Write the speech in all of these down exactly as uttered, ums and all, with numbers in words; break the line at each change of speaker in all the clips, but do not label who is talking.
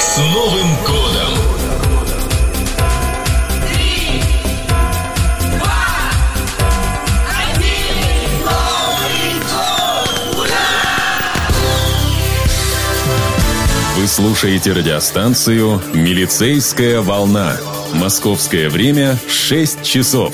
С Новым годом!
Три, два, один, Новый год! Ура!
Вы слушаете радиостанцию «Милицейская волна». Московское время шесть часов.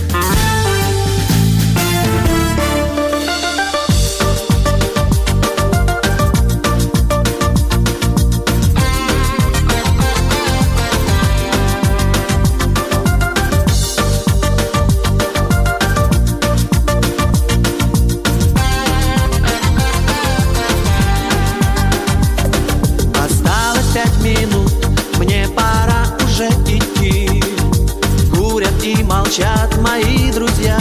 Молчат мои друзья.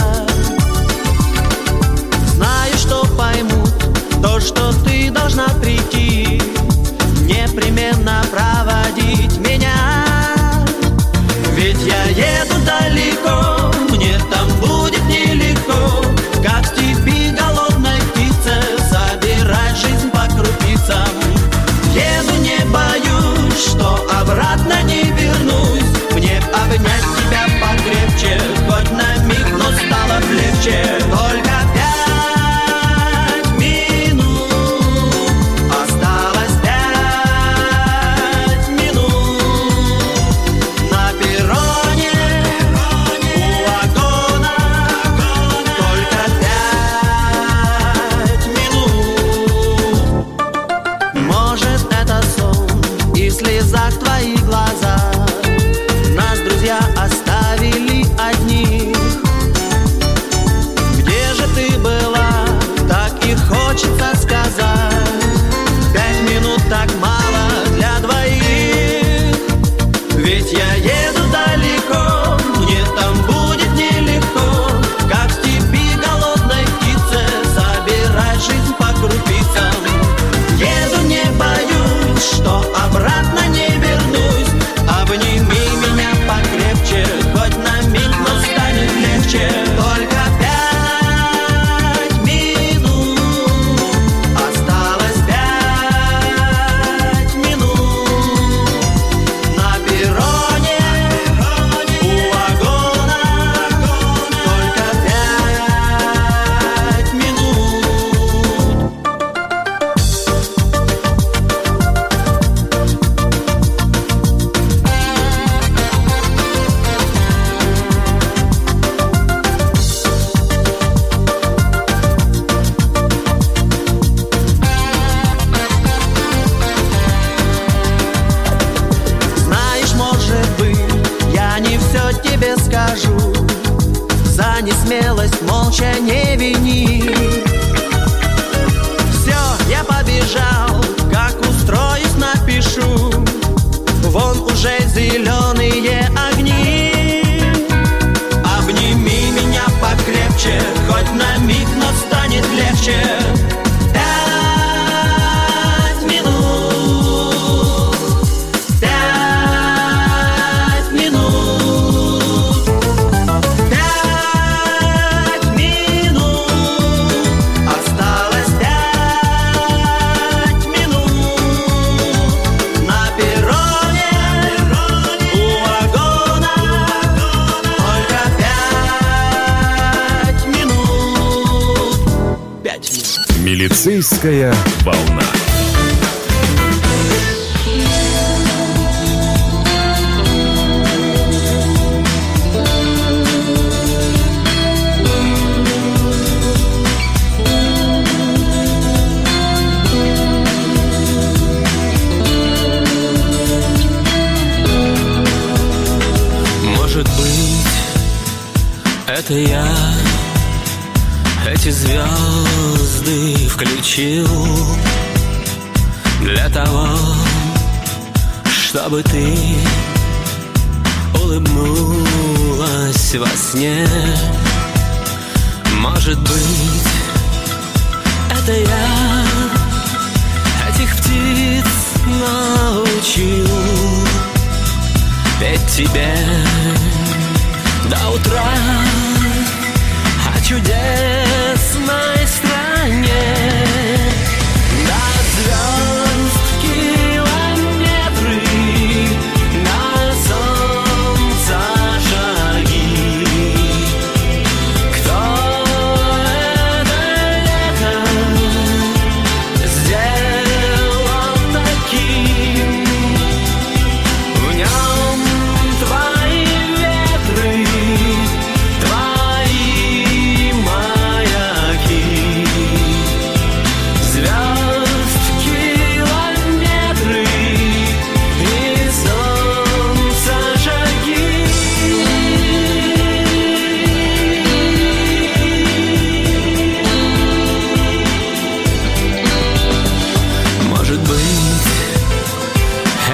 Знаю, что поймут то, что ты должна прийти, непременно проводить меня. Ведь я еду далеко, мне там будет нелегко, как в степи голодной птице собирать жизнь по крупицам. Еду, не боюсь, что обратно не вернусь. Мне обнять тебя покрепче, хоть на миг, но стало легче. Только пять минут, осталось пять минут. На перроне, у вагона, только пять минут. Может, это сон и в слезах твоих глазах. Нас друзья оставили одних. Где же ты была? Так и хочется сказать. Пять минут так мало для двоих. Ведь я еду далеко, мне там будет нелегко, как в степи голодной птице собирать жизнь по крупицам. Еду, не боюсь, что обратно не вернусь. Обними меня покрепче, хоть на миг, но станет легче. Только пять минут, осталось пять минут. На перроне, у вагона, только пять минут. Знаешь, может быть, я не все тебе скажу. За несмелость молча не вини. Все, я побежал, как устроюсь, напишу. Вон уже зеленые огни. Обними меня покрепче, хоть на миг, но станет легче. Пять минут, пять минут, пять минут, осталось пять минут. На перроне, у вагона, только пять минут. Пять минут.
Милицейская волна.
Может быть, это я эти звезды включил для того, чтобы ты улыбнулась во сне. Может быть, это я этих птиц научил петь тебе до утра о чудесной стране. До звезд километры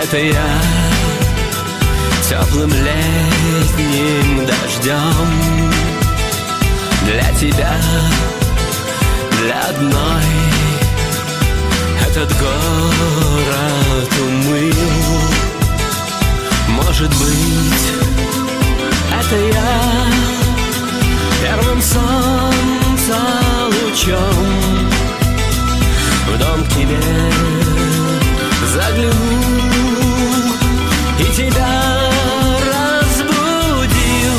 Это я теплым летним дождем для тебя, для одной этот город умыл. Может быть, это я первым солнца лучом в дом к тебе загляну и тебя разбудил.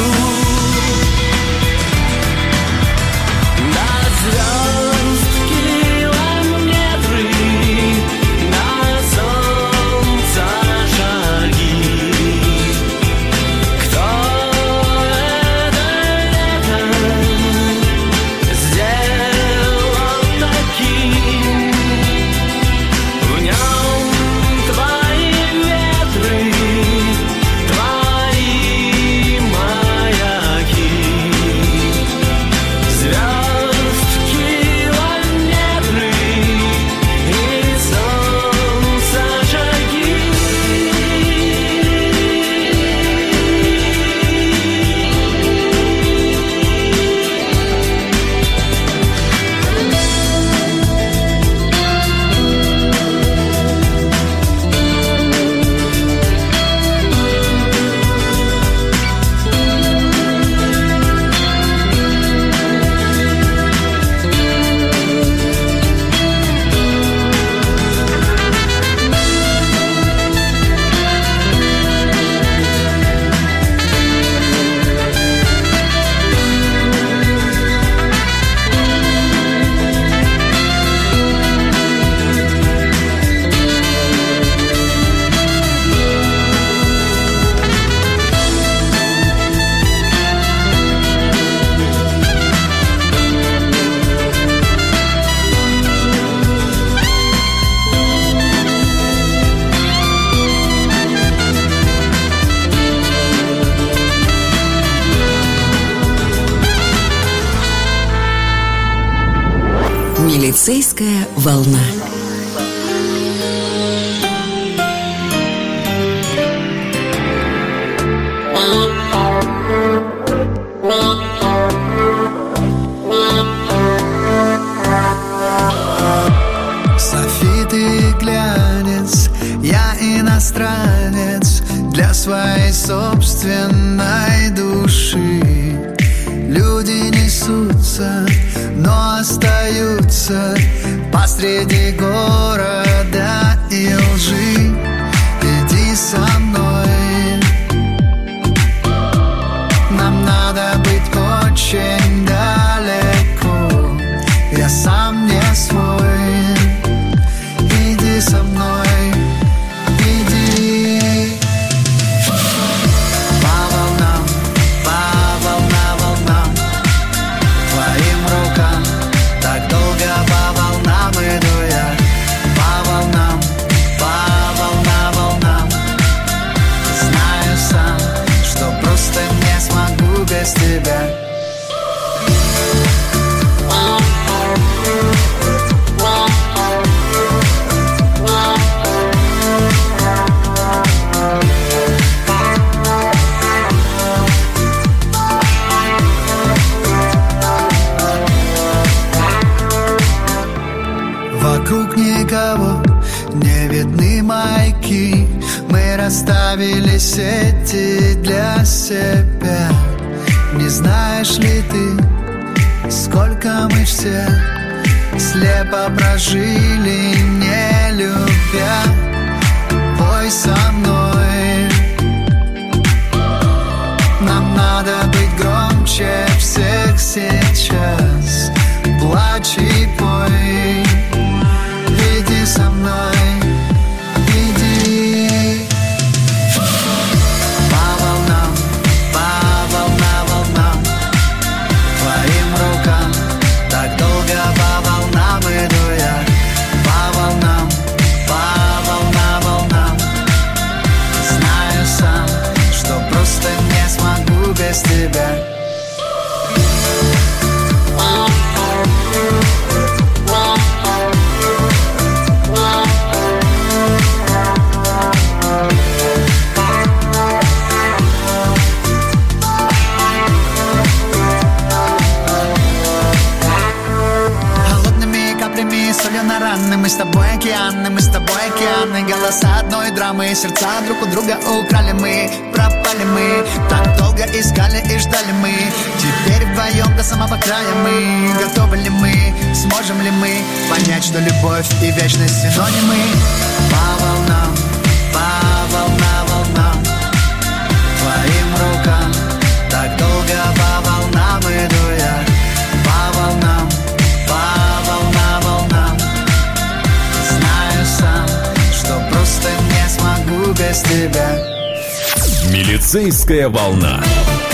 До звезд километры, до солнца шаги. Кто это лето сделал таким? В нем твои ветры, твои маяки. Звезд километры и солнца шаги.
Милицейская волна.
Софит и глянец, я иностранец для своей собственной души. Люди несутся, но остаются посреди города и лжи. Иди со мной, нам надо быть очень далеко. Я сам не свой. Иди со мной, иди. По волнам, по волна волнам, твоим рукам. Так долго по волнам иду я. По волнам, по волна волнам. Знаю сам, что просто не смогу без тебя. Вокруг никого не видны маяки. Мы расставили сети для себя. Не знаешь ли ты, сколько мы все слепо прожили, не любя? Пой со мной. Нам надо быть громче всех сейчас. Плачь и пой. Иди со мной, иди. По волнам, по волна волнам, твоим рукам. Так долго по волнам иду я. По волнам, по волна
одной драмы. Сердца друг у друга украли мы, пропали мы. Так долго искали и ждали мы. Теперь вдвоем до самого края мы. Готовы ли мы, сможем ли мы понять, что любовь и вечность синонимы? По волнам, по волнам, волнам, твоим рукам. Так долго по волнам иду я. По волнам, по волнам, волнам. Знаю сам, что просто не смогу без тебя.
Милицейская волна.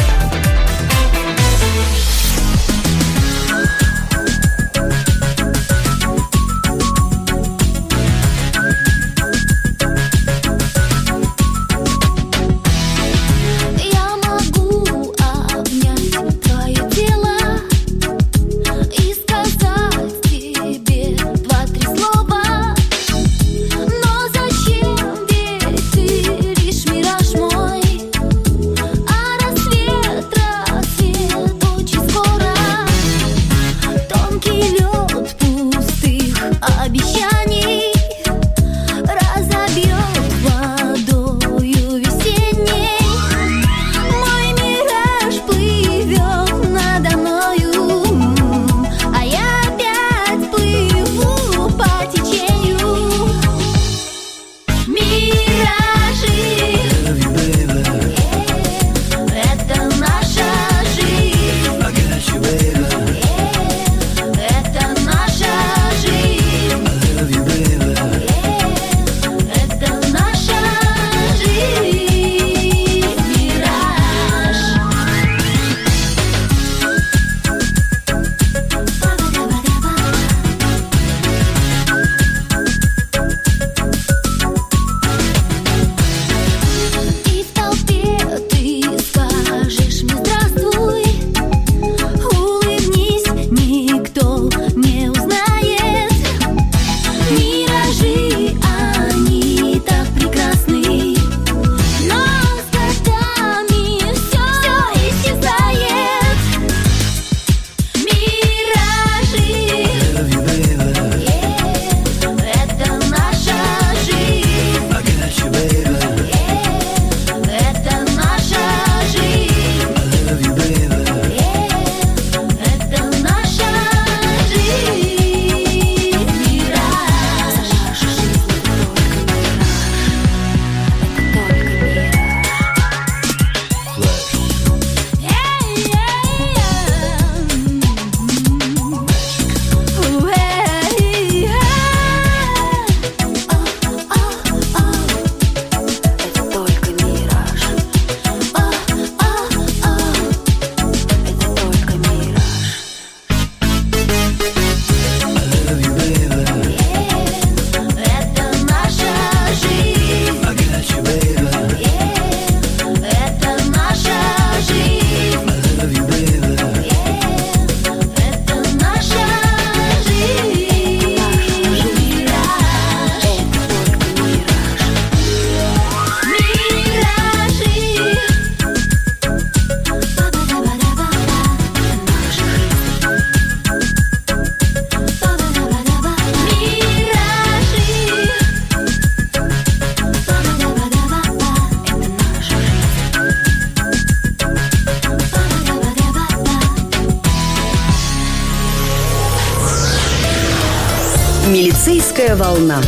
Милицейская волна.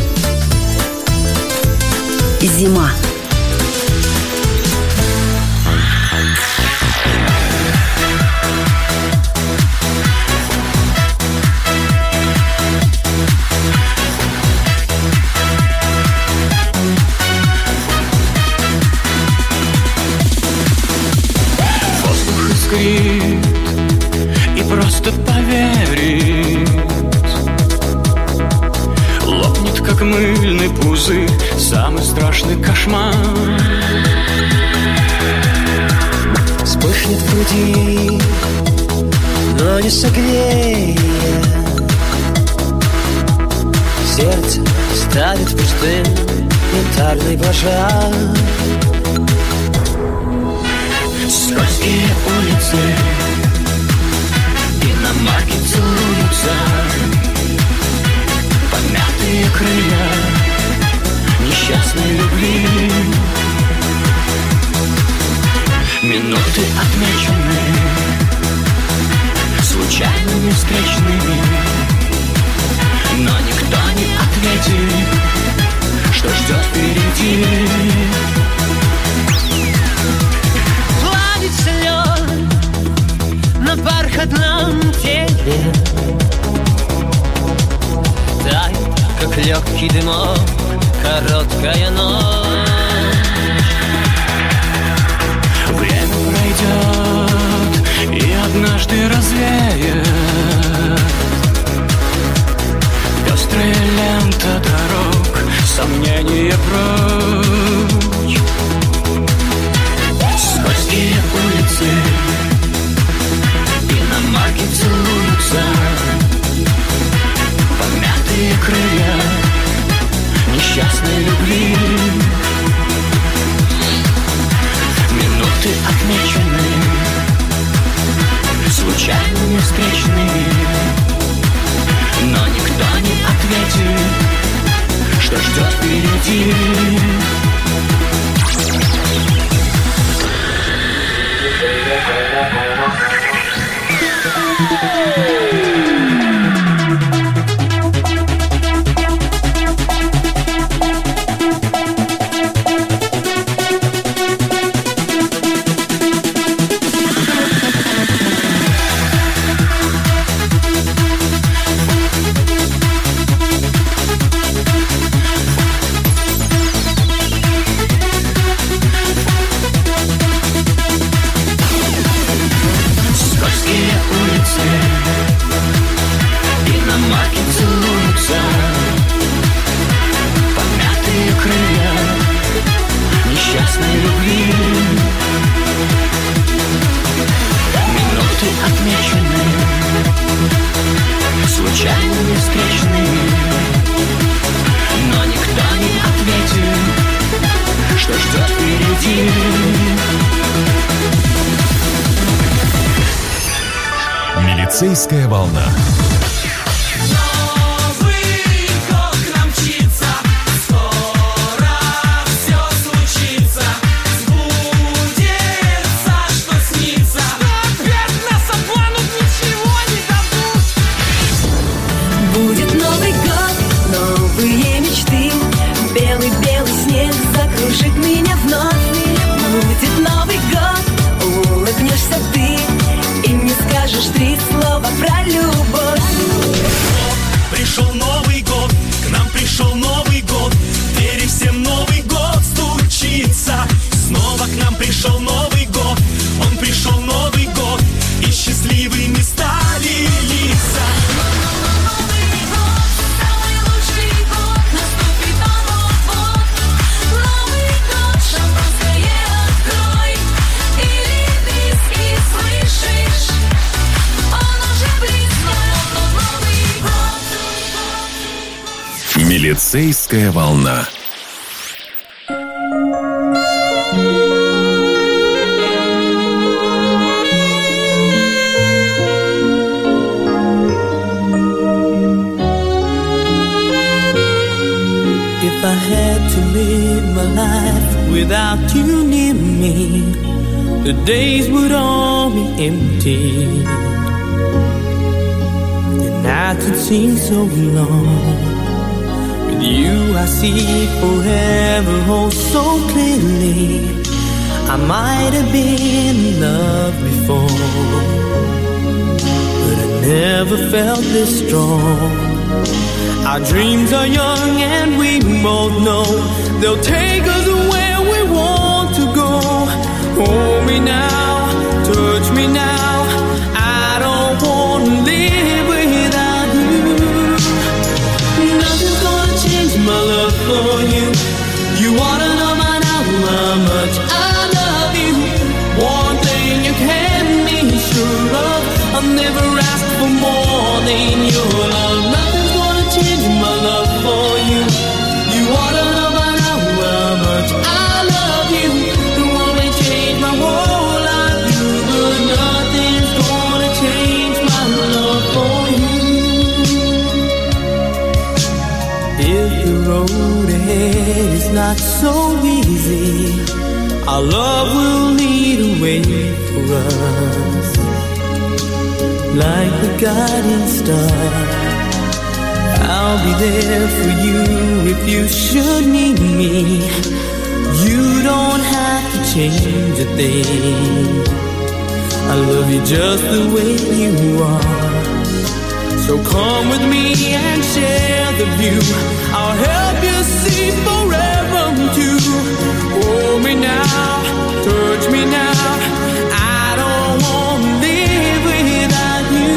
Зима.
Воздух искрит, и просто поверить лопнет, как мыльный пузырь, самый страшный кошмар.
Вспыхнет в груди, но не согреет. Сердце станет пустым, янтарный пожар.
Скользкие улицы, иномарки целуются, помятые крылья, не несчастной любви. Минуты отмечены случайными встречными, но никто не ответит, что ждет впереди.
Гладить слез на бархатном теле, тает, как легкий дымок, короткая ночь.
Время пройдет и однажды развеет пестрая лента дорог, сомнения прочь. Скользкие улицы, иномарки целуются, помятые крылья несчастной любви. Минуты отмечены случайными встречными, но никто не ответит, что ждет впереди.
Милицейская волна. Милицейская волна.
If I had to live my life without you near me, the days would all be empty. The nights would seem so long. With you I see forever, oh so clearly. I might have been in love before, but I never felt this strong. Our dreams are young and we both know they'll take us where we want to go. Hold me now, touch me now, I don't want to live without you. Nothing's gonna change my love for you. You wanna know by now how much I love you. One thing you can be sure of, I'll never ask for more than your love. Nothing's gonna change my love for you. You wanna know by now how much I love you. It won't change my whole life, you, but nothing's gonna change my love for you. If the road ahead is so easy. Our love will lead a way for us, like the guiding star. I'll be there for you if you should need me. You don't have to change a thing. I love you just the way you are. So come with me and share the view. I'll help you see forever too. Hold me now, touch me now. I don't want to live without you.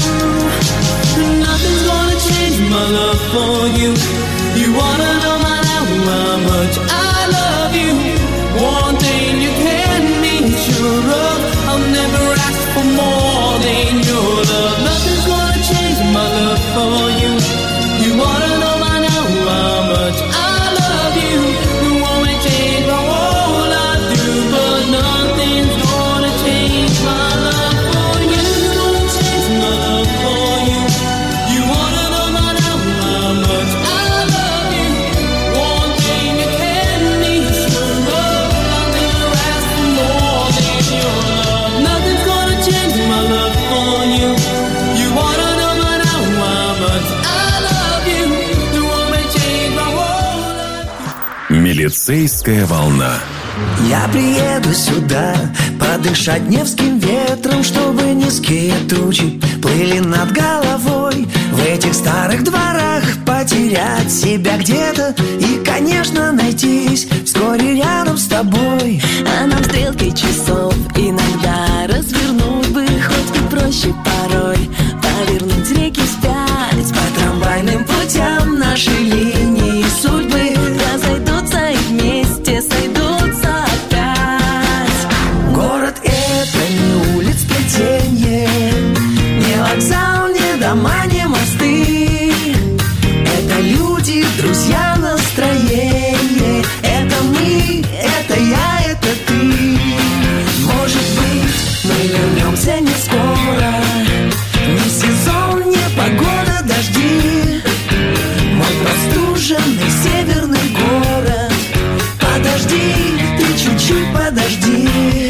Nothing's gonna change my love for you. You wanna know my now how much I love you. One thing you can be sure of, I'll never ask for more than your love. Nothing's gonna change my love for you. You wanna know by now how much I love you. You won't change my whole life through, but nothing's gonna change my love for you. Gonna change my love for you. You wanna know by now how much I love you. One thing you can be sure of, I'll never ask for more than your love. Nothing's gonna change my love for you. You wanna know by now how much I love you. You won't change my whole life.
Милицейская волна.
Я приеду сюда подышать невским ветром, чтобы низкие тучи плыли над головой. В этих старых дворах потерять себя где-то и, конечно, найтись вскоре рядом с тобой.
А нам стрелки часов иногда развернуть бы, хоть и проще порой повернуть реки вспять.
По трамвайным путям наши линии судьбы
Разойдутся и вместе сойдутся опять.
Город — это не улиц плетенье, не вокзал, не дома, не мосты. Это люди, друзья, настроение. Это мы, это я, это ты. Может быть, мы вернемся не скоро. Ни сезон, ни погода, дожди. Мой простуженный северный город. Подожди, ты чуть-чуть подожди.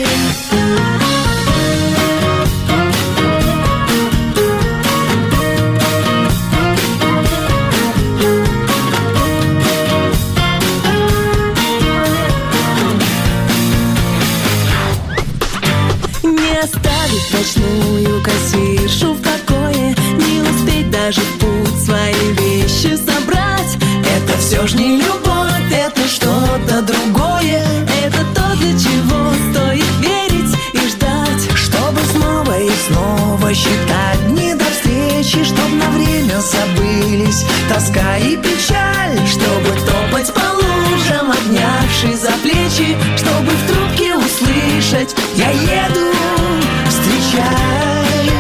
Не оставить ночную кассиршу в покое, не успеть даже в путь свои вещи собрать.
Это все ж не любовь, это что-то другое.
Это то, для чего стоит верить и ждать.
Чтобы снова и снова считать дни до встречи, чтоб на время забылись тоска и печаль. Чтобы топать по лужам, обнявшись за плечи. Чтобы в трубке услышать: я еду, встречай.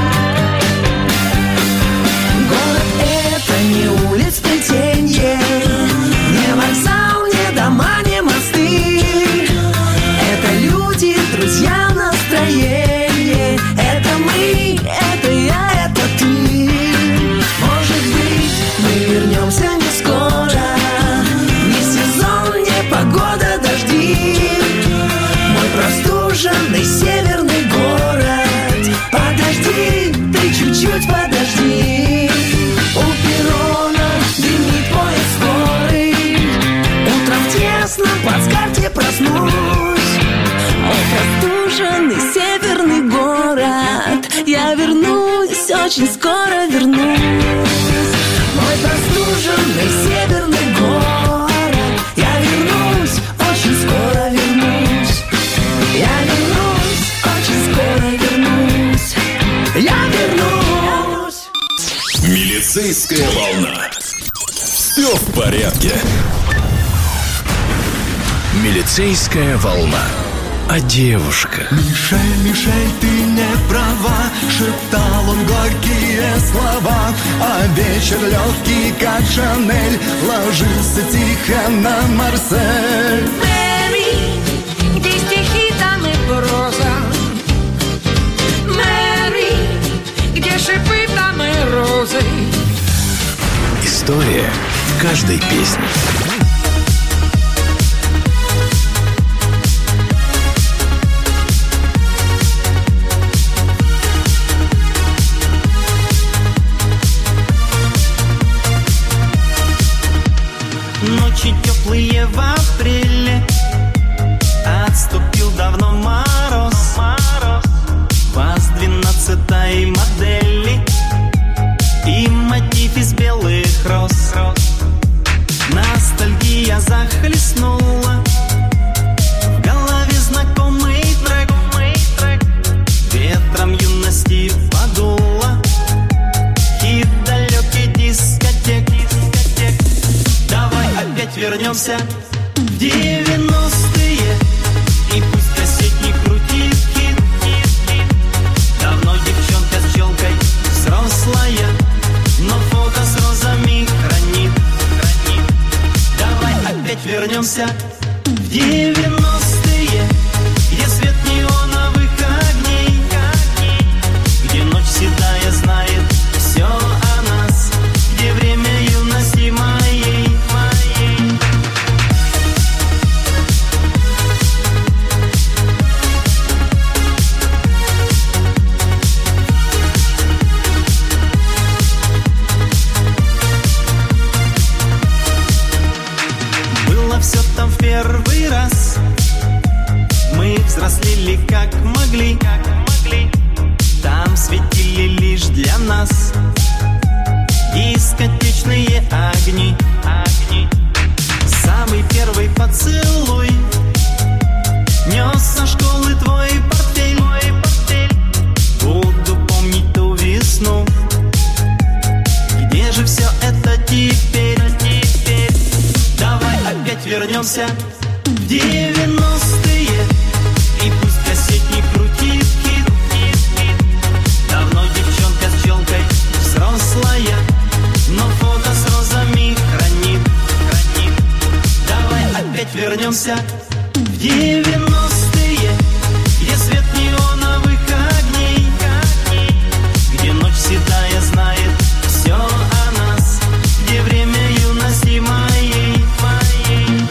Город — это не улиц плетенье, не вокзал, не дома, не мосты. Это люди, друзья, настроение. Это мы, это я, это ты. Может быть, мы вернемся не скоро. Ни сезон, ни погода, дожди. Мой простуженный северный город. Подожди, ты чуть-чуть подожди. У перрона дымит поезд скорый. Утром в тесном плацкарте проснусь.
Мой простуженный северный город. Я вернусь, очень скоро вернусь.
Мой простуженный северный город. Я вернусь, очень скоро вернусь. Я вернусь, очень скоро вернусь. Я вернусь.
Милицейская волна. Все в порядке. Милицейская волна. А девушка?
Мишель, Мишель, ты не права, шептал он горькие слова. А вечер легкий, как Шанель, ложился тихо на Марсель.
Мэри, где стихи, там и проза. Мэри, где шипы, там и розы.
История в каждой песне.
девяностые, где свет неоновых огней, где ночь седая знает все о нас, где время юности моей, моей. Было все там в первый раз. Мы взрослели как могли, как могли. Там светили лишь для нас дискотечные огни, огни. Самый первый поцелуй нес со школы твой портфель, твой портфель. Буду помнить ту весну. Где же все это теперь, теперь? Давай опять вернемся в девяностые, и пусть кассетник крутит хит, хит, хит. Давно девчонка с челкой взрослая, но фото с розами хранит, хранит. Давай опять вернемся в девяностые, где свет неоновых огней, огней. Где ночь седая знает все о нас, где время юности моей, моей.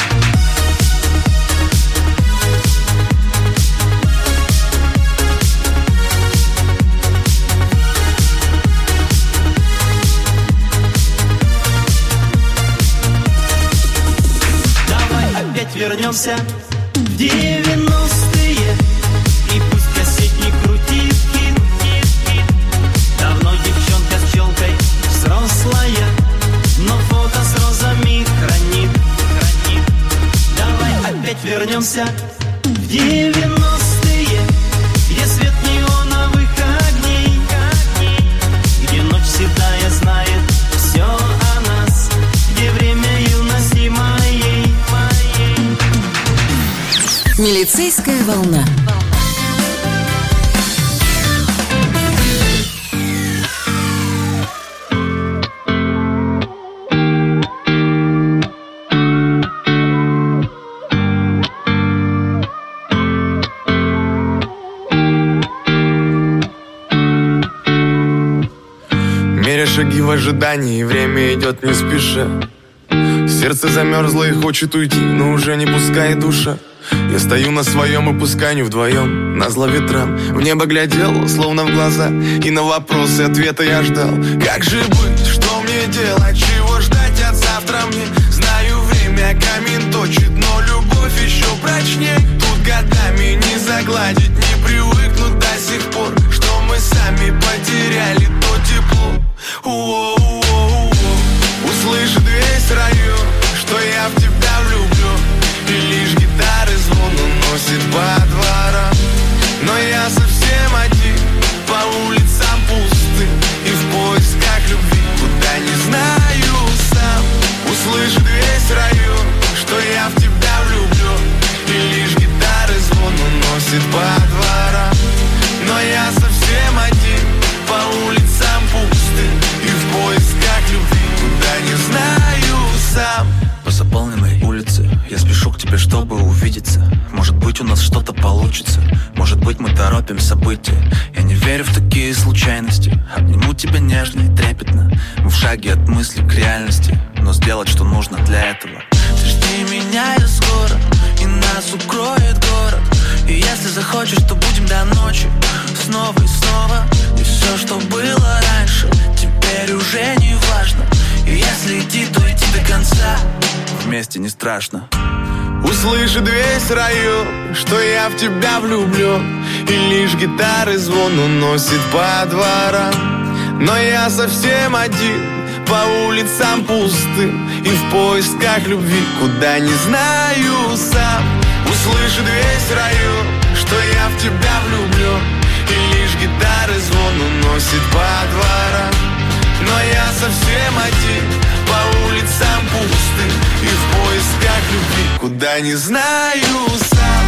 Давай опять вернемся в девяностые, и пусть кассетник крутит хит, хит, хит. Давно девчонка с челкой взрослая, но фото с розами хранит, хранит. Давай опять вернемся в девяностые, где свет неоновых огней, огней. Где ночь седая знает все о нас, где время юности моей, моей.
Милицейская волна.
Меря шаги в ожидании, время идет не спеша. Сердце замерзло и хочет уйти, но уже не пускает душа. Я стою на своем и пускай не вдвоем, назло ветрам. В небо глядел, словно в глаза, и на вопросы ответа я ждал. Как же быть, что мне делать, чего ждать от завтра мне? Знаю, время камень точит, но любовь еще прочнее. Тут годами не загладить, не привыкнуть до сих пор, что мы сами потеряли то тепло. У-о-у-о-у-о. Услышит весь район, что я в тебя влюблю, и лишь гитары звон уносит по дворам. Но я совсем один, по улицам пусты, и в поисках любви, куда не знаю сам. Услышит весь район, что я в тебя влюблю, и лишь гитары звон уносит по дворам. Но я совсем один, по улицам пусты, и в поисках любви, куда не знаю сам.
По заполненной улице я спешу к тебе, чтобы увидеться. Может быть, у нас что-то получится, может быть, мы торопим события. Я не верю в такие случайности, обниму тебя нежно и трепетно. Мы в шаге от мысли к реальности, но сделать, что нужно для этого. Ты жди меня, я скоро, и нас укроет город. И если захочешь, то будем до ночи, снова и снова. И все, что было раньше, теперь уже не важно. И если идти, то идти до конца, вместе не страшно.
Услышит весь район, что я в тебя влюблен, и лишь гитары звон уносит по дворам. Но я совсем один, по улицам пустым, и в поисках любви, куда не знаю сам. Услышит весь район, что я в тебя влюблен, и лишь гитары звон уносит по дворам. Но я совсем один, по улицам пустым, и в поисках любви, куда не знаю сам.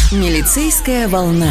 Милицейская волна.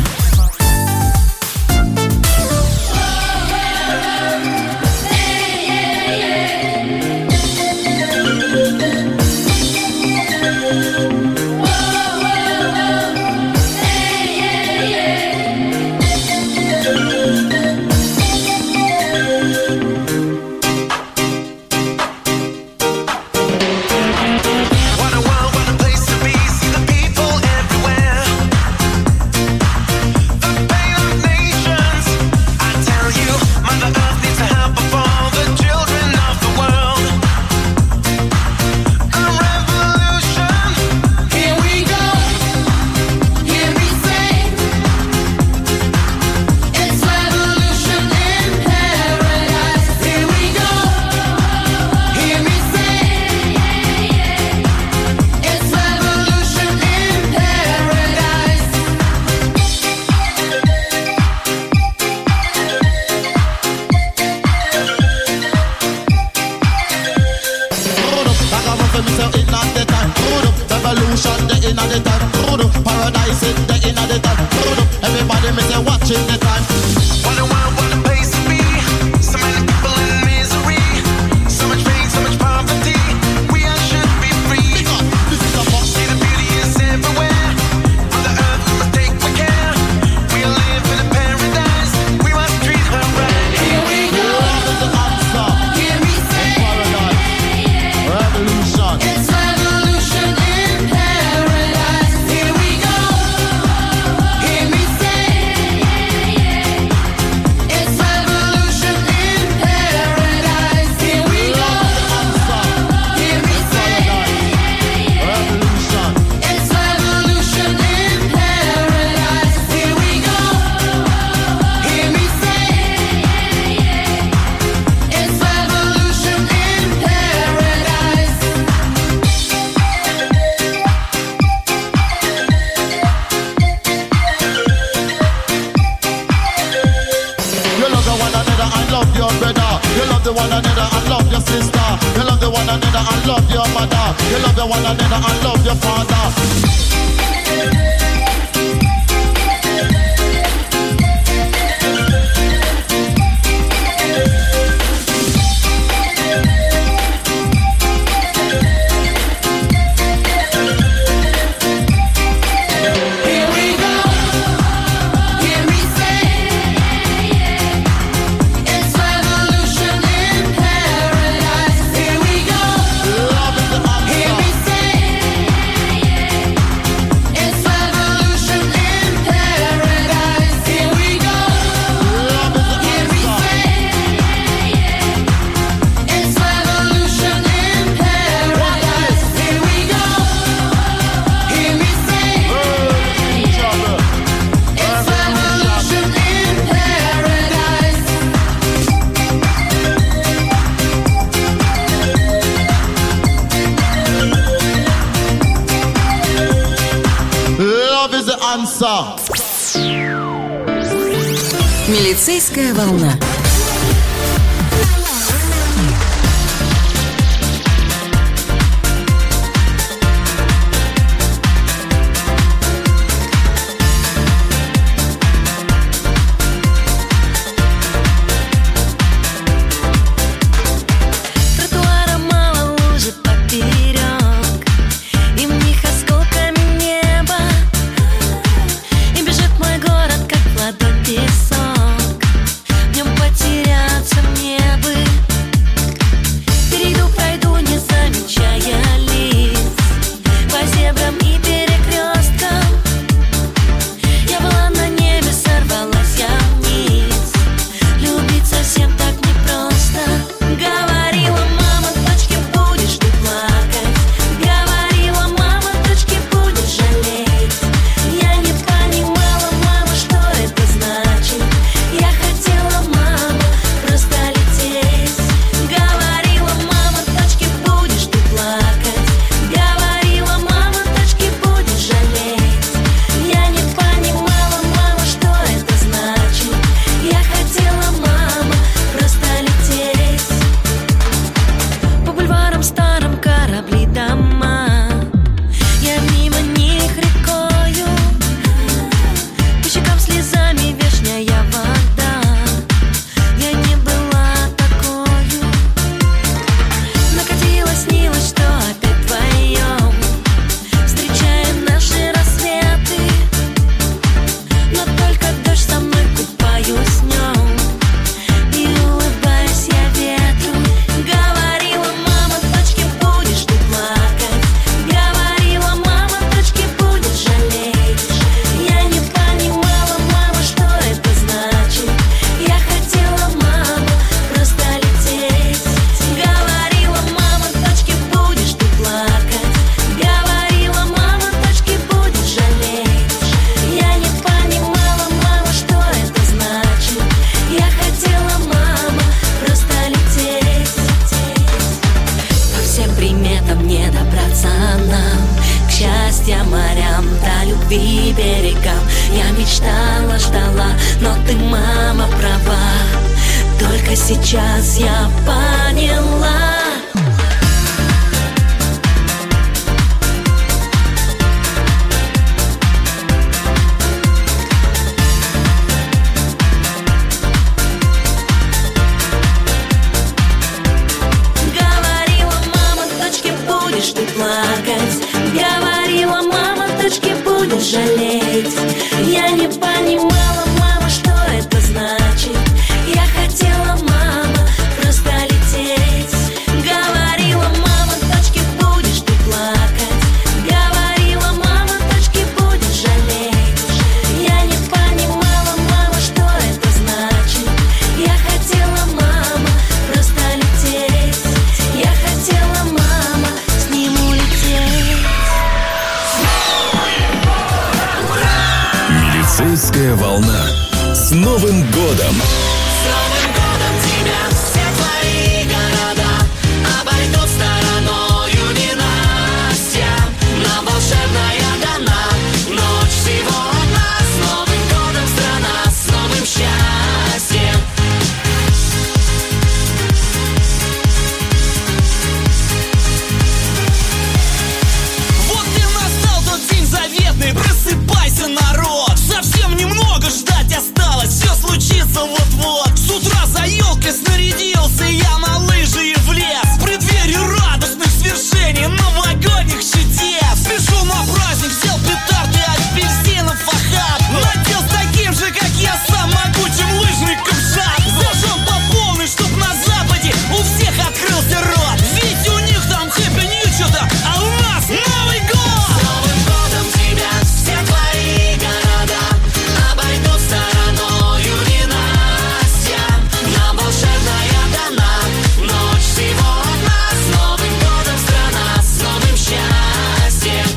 Милицейская волна.
Песок, в нем потерян. светом не добраться нам. К счастью, морям, до любви берегам. Я мечтала, ждала, но ты, мама, права. Только сейчас я поняла. Ты плакать. Говорила, мама, дочке будешь жалеть. Я не понимала, мама, что это значит. Я хотела, мама, просто лететь. Говорила, мама, дочке будешь ты плакать. Говорила, мама, дочке будешь жалеть. Я не понимала, мама, что это значит. Я хотела, мама, просто лететь. Я хотела, мама,
Милицейская волна. С Новым годом!
С Новым годом тебя! Все твои города обойдут стороною ненастья. Нам волшебная дана ночь всего одна. С Новым годом страна, с новым счастьем.
Вот и настал тот день заветный. Просыпайся, народ! Совсем немного ждать осталось, все случится вот-вот. С утра за елкой снарядился я на лыжи и в лес. В преддверии радостных свершений, новогодних чудес. Спешу на праздник, взял петарды, апельсинов охап. Надел с таким же, как я сам, могучим лыжником шаг. Зажжем по полной, чтоб на западе у всех открылся рот. Ведь у них там хэппи нью что-то, а у нас Новый год!
С Новым годом тебя! Все твои города обойдут стороною ненастья. Нам волшебная дана ночь всего одна. С Новым годом страна, с новым счастьем.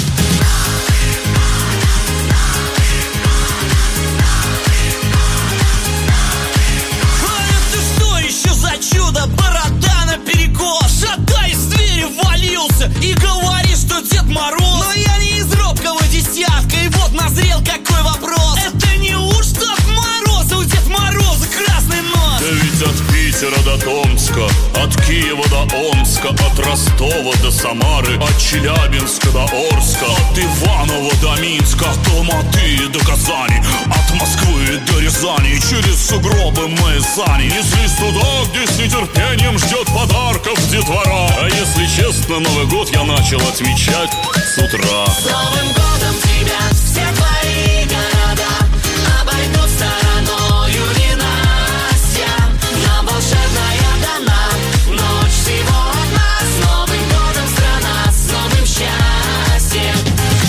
А это что еще за чудо? Борода наперекос. Шатаясь с двери ввалился и говорит, что Дед Мороз. Но я не из робкого десятка, и вот назрел какой вопрос. Это неужто от Мороза у Дед Мороза красный нос?
Да ведь от Питера до Томска, от Киева до Омска, от Ростова до Самары, от Челябинска до Орска, от Иванова до Минска, от Алматы до Казани, от Москвы до Рязани. Через сугробы мы сани неслись туда, где с нетерпением ждет подарков детвора. А если честно, Новый год я начал отмечать с утра.
С Новым годом тебя! Все твои города обойдут стороною ненастья. Нам волшебная дана ночь всего одна. С Новым годом страна, с новым счастьем.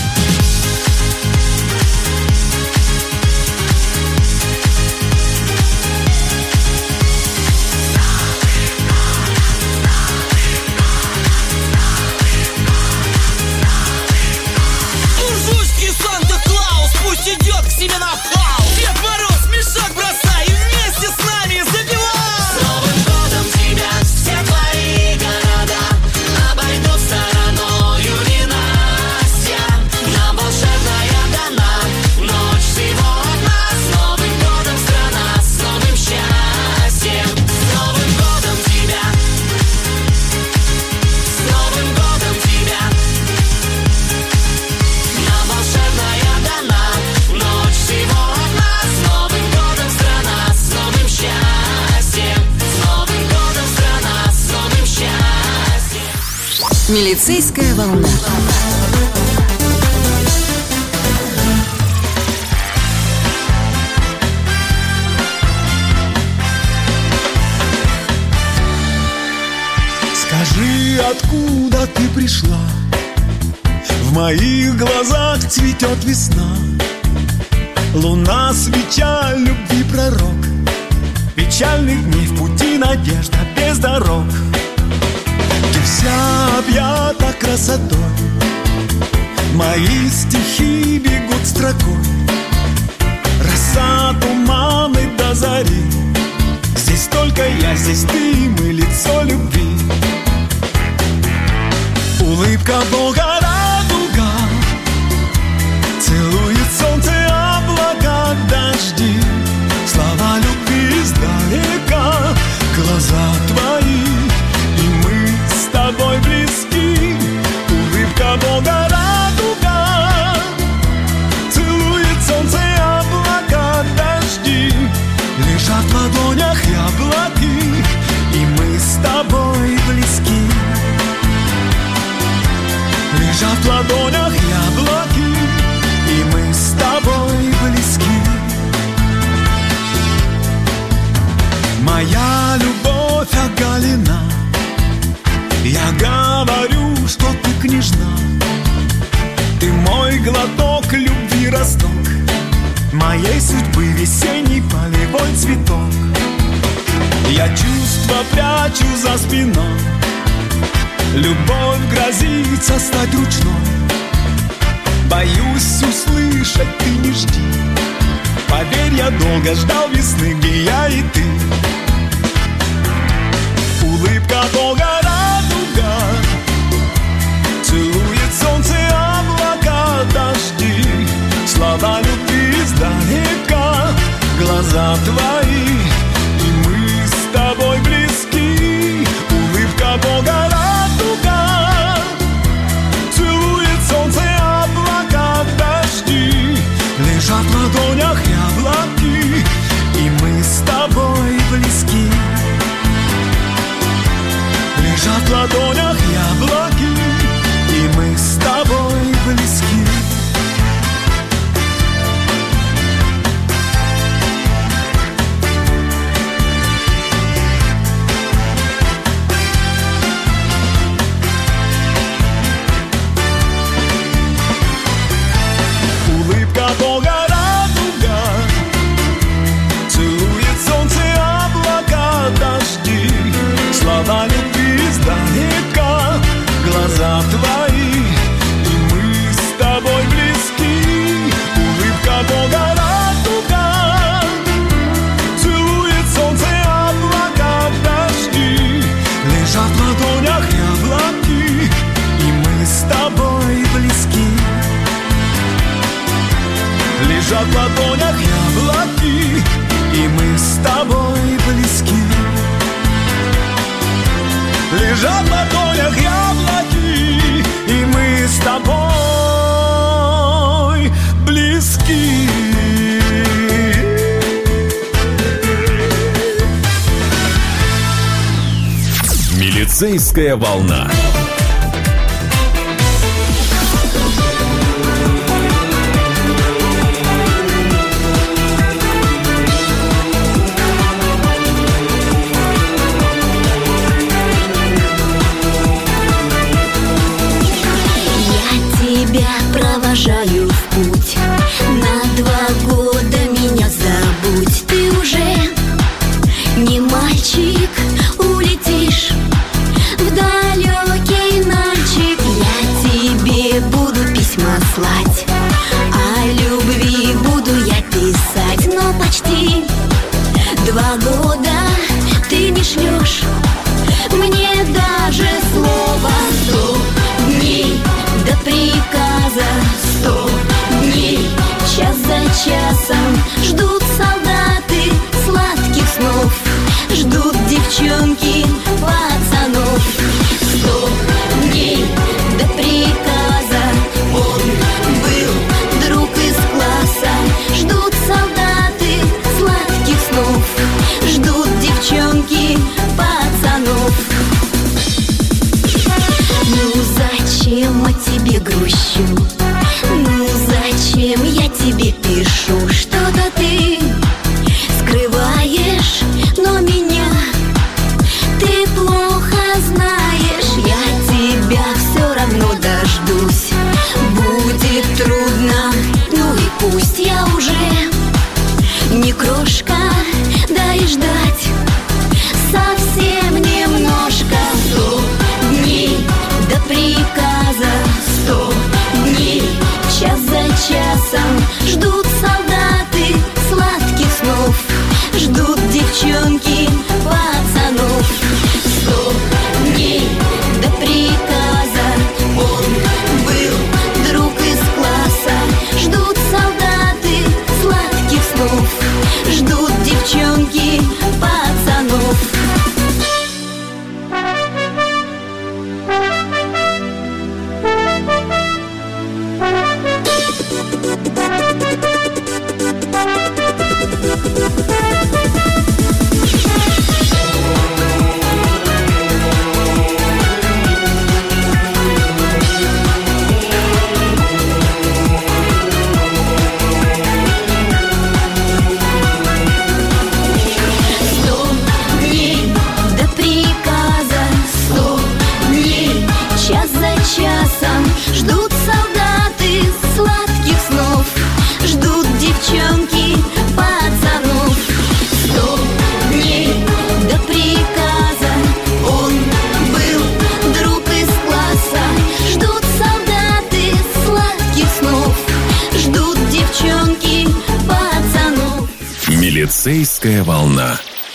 Уржуйский Санта-Клаус пусть идет к себе на хаус. Дед Мороз, мешок бросай и вместе с нами запивай.
С Новым годом тебя! Все твои города обойдут стороною ненастья. Нам волшебная дана ночь всего одна. С Новым годом страна, с новым счастьем. С Новым годом тебя! С Новым годом тебя! Нам волшебная дана ночь всего одна. С Новым годом страна, с новым счастьем. С Новым годом страна, с новым счастьем.
Милицейская волна.
Скажи, откуда ты пришла? В моих глазах цветет весна. Луна, свеча, любви пророк. Печальных дней в пути надежда без дорог. Ты вся объята красотой. Мои стихи бегут строкой. Роса, туманы до зари. Здесь только я, здесь ты, мы лицо любви.
Улыбка Бога радуга, целует солнце, облака, дожди, слова любви издалека, глаза твои, и мы с тобой близки. Улыбка Бога радуга, целует солнце, облака, дожди, лежат в ладонях яблоки, и мы с тобой близки. Лежат в ладонях яблоки, и мы с тобой близки. Моя любовь оголена, я говорю, что ты княжна. Ты мой глоток любви, росток моей судьбы, весенний полевой цветок. Я чувства прячу за спиной, любовь грозится стать ручной. Боюсь услышать, ты не жди. Поверь, я долго ждал весны, где я и ты. Улыбка Бога радуга, целует солнце, облака, дожди, слова любви издалека, глаза твои, и мы с тобой близки. Улыбка Бога радуга, целует солнце, облака, дожди, лежат в ладонях яблоки, и мы с тобой близки. Лежат в ладонях яблоки, и мы с тобой близки. Улыбка Бога радуга, целует солнце, облака, дожди, слова любви издалека, глаза твои, и мы с тобой близки. Улыбка Бога радуга, целует солнце, облака, дожди, лежат в ладонях яблоки, и мы с тобой близки. Лежат в ладонях яблоки, и мы с тобой близки. Лежат в ладонях яблоки, и мы с тобой близки.
Милицейская волна.
Провожаю в путь, на два года меня забудь. Ты уже не мальчик, улетишь в далекий Нальчик. Я тебе буду письма слать, о любви буду я писать. Но почти два года ты не шлешь мне даже слова. Сто дней до приказа, сто дней, час за часом ждут солдаты сладких снов, ждут девчонки пацанов. Сто дней до приказа, он был друг из класса, ждут солдаты сладких снов, ждут девчонки пацанов. Ну зачем о тебе грущу? Ну зачем я тебе пишу? Что-то ты скрываешь, но меня ты плохо знаешь. Я тебя все равно дождусь. Будет трудно, ну и пусть. Я уже не крошка, дай ждать совсем немножко. Сто дней до приказа, сто дней, час за часом ждут солдаты сладких снов, ждут девчонки пацанов. Сто дней до приказа,
Милицейская волна.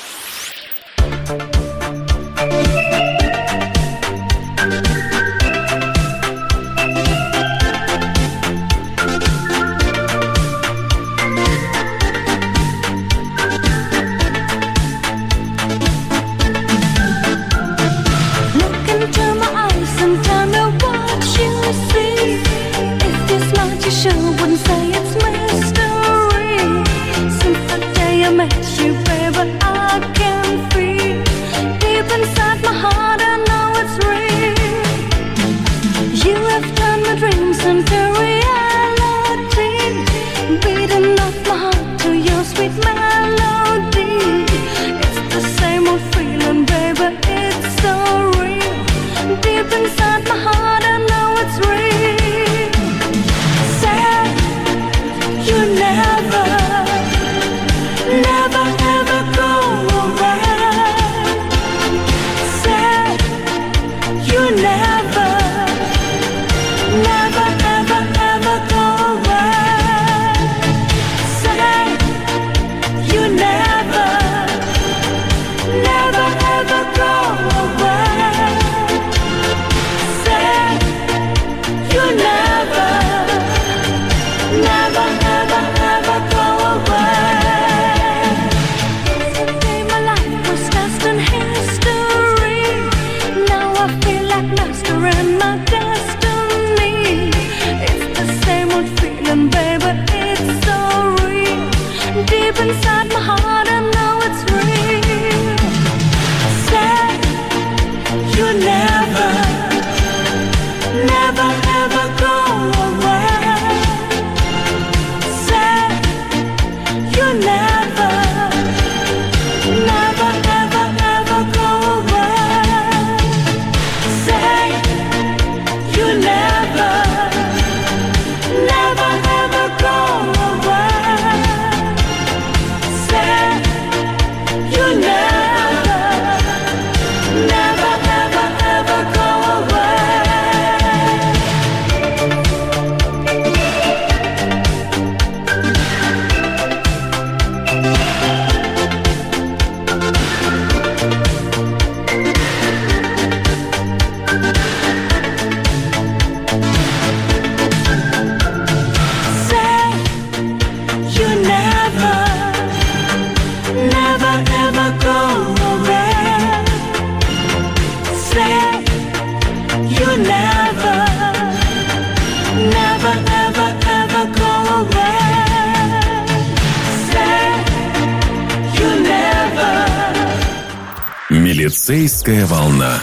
Милицейская волна.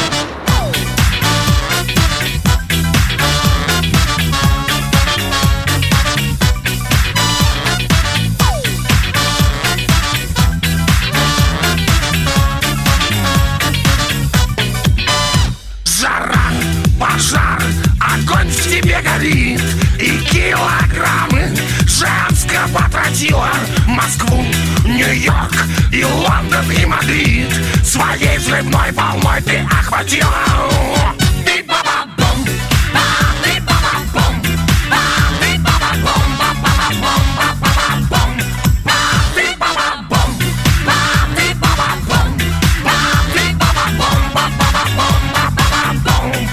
Жара, пожар, огонь в тебе горит, и килограммы женского тротила. Москву, Нью-Йорк и Лондон и Мадрид своей взрывной волной ты охватила. Ты ба-ба-бом, ты ба-ба-бом, ты ба-ба-бом, ба-ба-бом, ба-ба-бом, ты ба-ба-бом, ты ба-ба-бом, ты ба-ба-бом, ба-ба-бом, ба-ба-бом.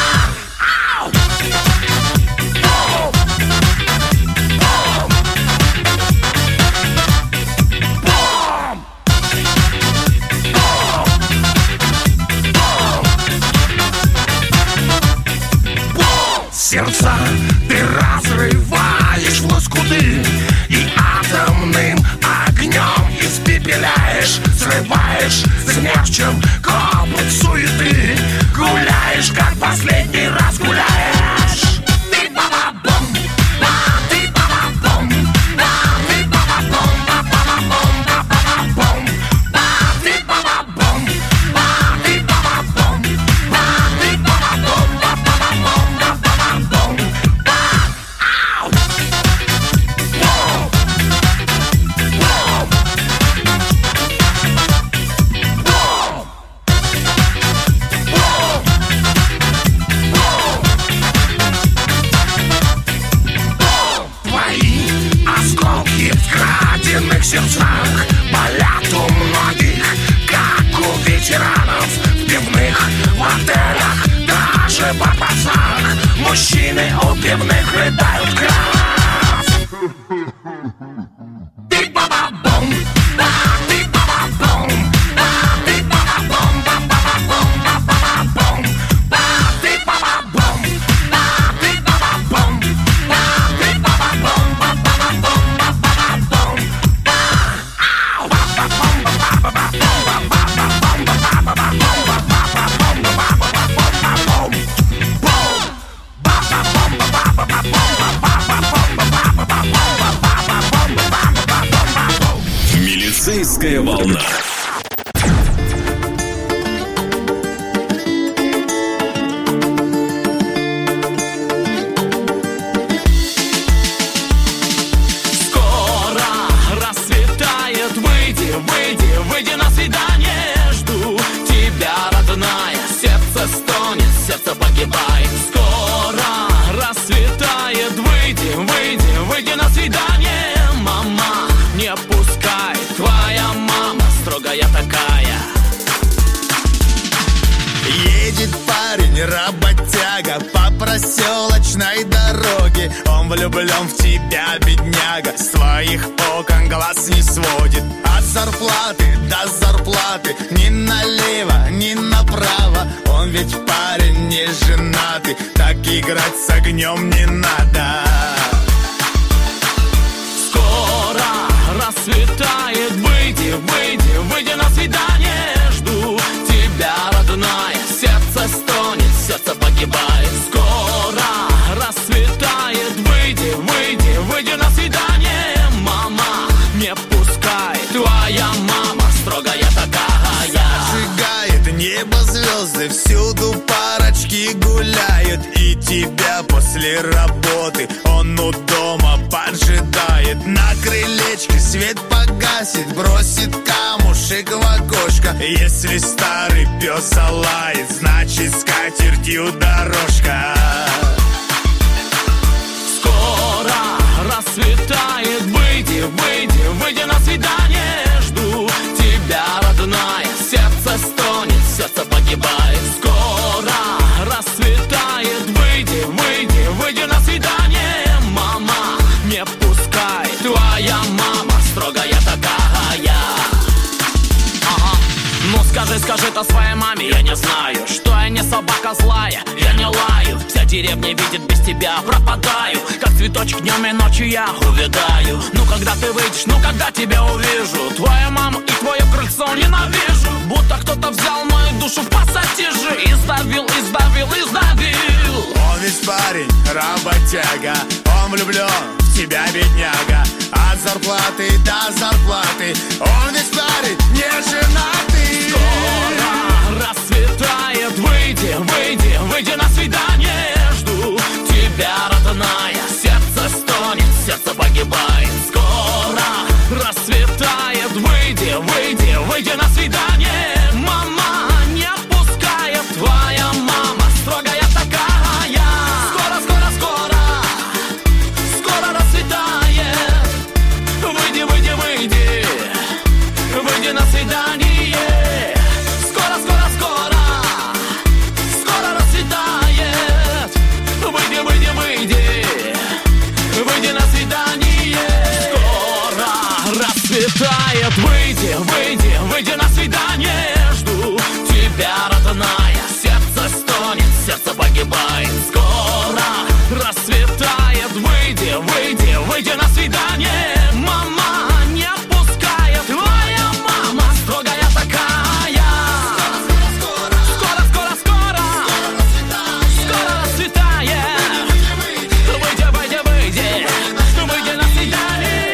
Сердца ты разрываешь в лоскуты и атомным огнем испепеляешь, срываешь смерчем копоть суеты, гуляешь, как последний раз гуляешь. Ты ба-ба-бом, ты ба-ба-бом, ты ба-ба-бом, ба-ба-бом, ба-ба-бом, ты ба-ба-бом, ты ба-ба-бом, ты ба-ба-бом, ба-ба-бом. Whoa! сердцах болят у многих, как у ветеранов в пивных, в отелях, даже по пацанах. Мужчины у пивных рыдают крав. Ты-ба-ба-бум, ба-ты-ба-ба-бум, ба-ты-ба-ба-бум, ба-ба-ба-бум, ба-ба-ба-бум, ба-ты-ба-ба-бум, ба-ты-ба-ба-бум, ба-ты-ба-ба-бум, ба-ба-ба-бум,
Милицейская волна.
Скоро расцветает, выйди, выйди, выйди на свидание. Жду тебя, родная, сердце стонет, сердце погибает. Скоро расцветает, выйди, выйди, выйди на свидание. Мама, не пускай, твоя мама строгая такая.
Едет парень, работяга, по проселочной дороге. Он влюблен в тебя, бедняга, с твоих окон глаз не сводит. От зарплаты до зарплаты, ни налево, ни направо. Он ведь парень не женатый, так играть с огнем не надо.
Скоро расцветает, выйди, выйди, выйди на свидание. Жду тебя, родная, сердце стонет, сердце погибает. Скоро расцветает, выйди, выйди, выйди на свидание. Мама, не пускай, твоя мама строгая такая.
Зажигает небо звезды, всюду парочки гуляют. И тебя после работы он у дома поджидает. На крылечке свет погасит, бросит камушек в окошко. Если старый пес лает, значит с катертью дорожка.
Скоро расцветает, выйди, выйди, выйди на свидание. Жду тебя, родная, сердце стонет, сердце погибает. Скоро расцветает, выйди, выйди, выйди на свидание. Мама, не пускай, твоя мама строгая такая. Ага. Ну скажи, скажи-то своей маме, я не знаю, что я не собака злая, я не лаю. Вся деревня видит, без тебя пропадаю, как цветочек днем и ночью я увядаю. Ну когда ты выйдешь, ну когда тебя увижу, твою маму и твое крыльцо ненавижу. Будто кто-то взял мою душу в пассатижи и сдавил, и сдавил, и сдавил.
Он ведь парень, работяга, он влюблен в тебя, бедняга. От зарплаты до зарплаты, он ведь парень не женатый.
Скоро расцветает, выйди, выйди, выйди на свидание. Жду тебя, родная, сердце стонет, сердце погибает. Скоро расцветает, выйди, выйди, выйди на свидание. Мама, не пускает, твоя мама строгая такая. Скоро, скоро, скоро, скоро расцветает. Выйди, выйди, выйди, выйди на свидание. Скоро, скоро, скоро, скоро расцветает. Выйди, выйди, выйди, выйди на свидание. Скоро расцветает, выйди, выйди, выйди на свидание. Жду тебя, родная, сердце стонет, сердце погибает. Скоро расцветает, выйди, выйди, выйди на свидание. Мама, не пускает, твоя мама строгая такая. Скоро, скоро, скоро, скоро, скоро расцветает. Выйди, выйди, выйди, выйди на свидание.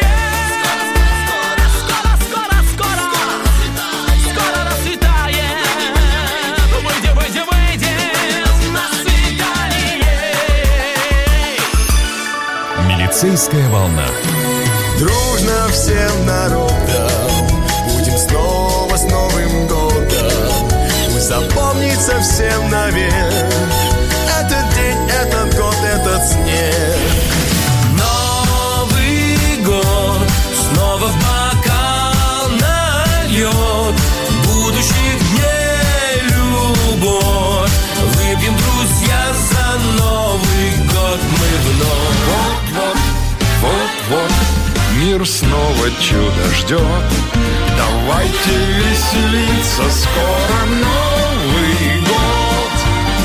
Скоро, скоро, скоро, скоро расцветает. Выйди, выйди, выйди на свидание.
Милицейская волна.
Дружно всем народом будем снова с Новым годом. Пусть запомнится всем навек этот день, этот год, этот снег.
Новый год снова в бокале.
мир снова чудо ждет. Давайте веселиться, скоро Новый